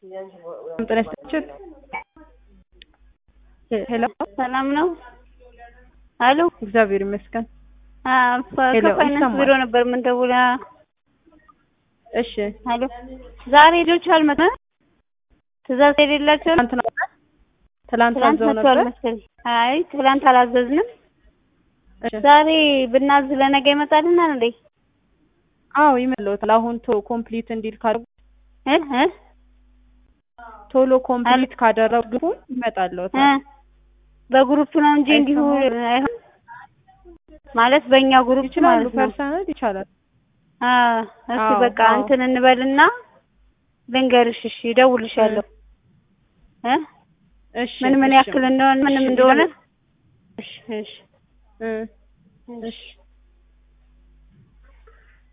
እንጠነስተች ሄሎ ሰላም ነው? አሎ እግዚአብሔር ይመስገን። ከፋይናንስ ቢሮ ነበር ምን ደውላ? እሺ አሎ ዛሬ ልጆች አልመጣም? ትእዛዝ የሌላቸው ትላንት አዘው ነበር። አይ ትላንት አላዘዝንም። ዛሬ ብናዝ ለነገ ይመጣልናል እንዴ? አዎ ይመጣል። አሁን ኮምፕሊት እንዲል ካደረጉ ቶሎ ኮምፕሊት ካደረጉ ይመጣል። በግሩፕ ነው እንጂ እንዲሁ አይሆን ማለት በእኛ ግሩፕ ይችላል። ፐርሰናል ይቻላል። እሺ በቃ እንትን እንበልና ልንገርሽ። እሺ እደውልልሻለሁ። እሺ ምን ያክል እንደሆነ ምንም እንደሆነ እሺ እሺ